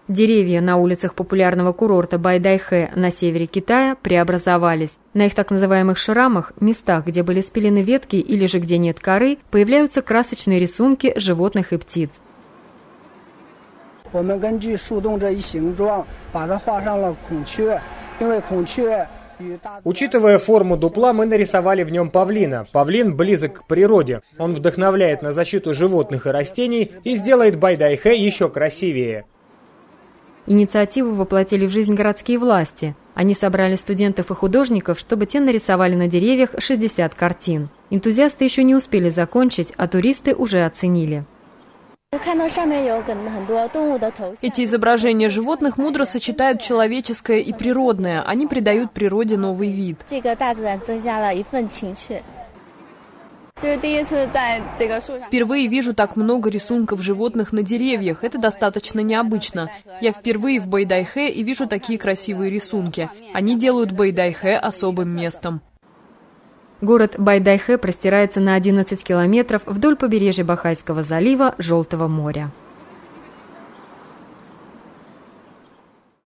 Деревья на улицах популярного курорта Байдай-Хэ на севере Китая преобразовались. На их так называемых шрамах, местах, где были спилены ветки или же где нет коры, появляются красочные рисунки животных и птиц. Учитывая форму дупла, мы нарисовали в нем павлина. Павлин близок к природе. Он вдохновляет на защиту животных и растений и сделает Байдай-Хэ еще красивее. Инициативу воплотили в жизнь городские власти. Они собрали студентов и художников, чтобы те нарисовали на деревьях 60 картин. Энтузиасты еще не успели закончить, а туристы уже оценили. Эти изображения животных мудро сочетают человеческое и природное. Они придают природе новый вид. Впервые вижу так много рисунков животных на деревьях. Это достаточно необычно. Я впервые в Байдай-Хэ и вижу такие красивые рисунки. Они делают Байдай-Хэ особым местом. Город Байдай-Хэ простирается на 11 километров вдоль побережья Бахайского залива, Желтого моря.